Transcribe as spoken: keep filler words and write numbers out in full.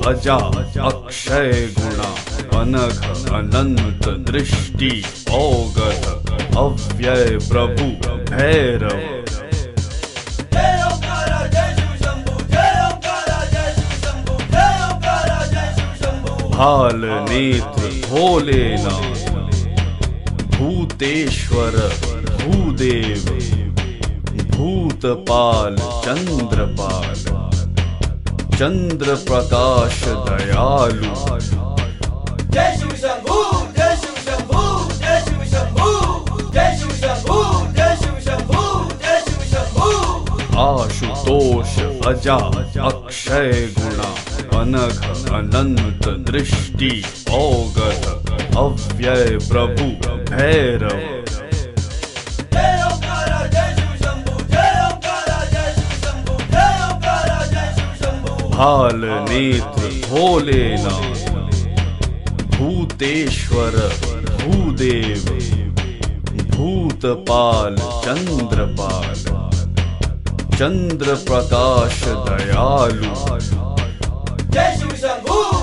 अजा अक्षय गुणा अनघ अनंत दृष्टि अवगत अव्यय प्रभु भैरव। भाल नेत्र भोलेनाथ भूतेश्वर भूदेव भूतपाल चंद्रपाल चंद्र प्रकाश दयालु। जय शिव शंभू जय शिव शंभू जय शिव शंभू जय शिव शंभू जय शिव शंभू जय शिव शंभू। आशुतोष अजा अक्षय गुणा अनघ अनंत दृष्टि अवगत अव्यय प्रभु भैरव। जय ओंकारा जय शिव शंभू जय ओंकारा जय शिव शंभू जय ओंकारा जय शिव शंभू। भाल नेत्र भोलेनाथ भूतेश्वर भूदेव भूतपाल चंद्रपाल चंद्र प्रकाश दयालु। जय शिव शंभू।